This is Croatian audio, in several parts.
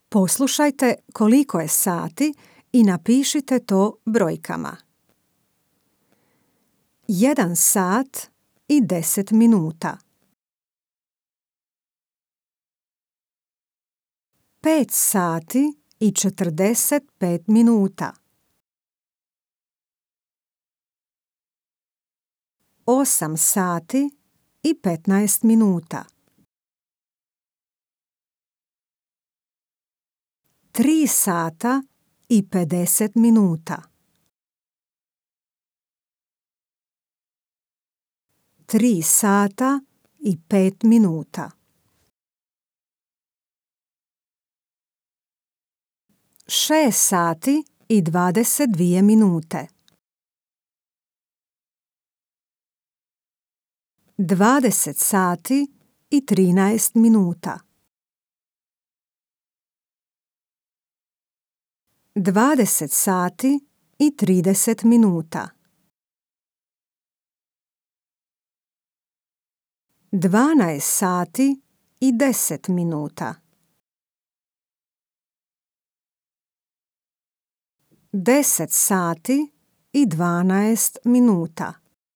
Poslušajte koliko je sati i napišite to brojkama. 1 sat i 10 minuta. 5 sati i 45 minuta. 8 sati i 15 minuta. 3 sata i 50 minuta. 3 sata i 5 minuta. 6 sati i 22 minute. 20 sati i 13 minuta. 20 sati i 30 minuta. 12 sati i 10 minuta. 10 sati i 12 minuta.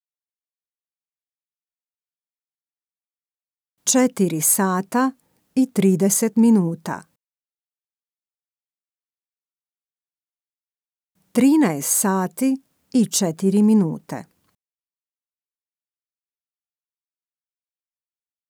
4 sata i 30 minuta. 13 sati i 4 minute.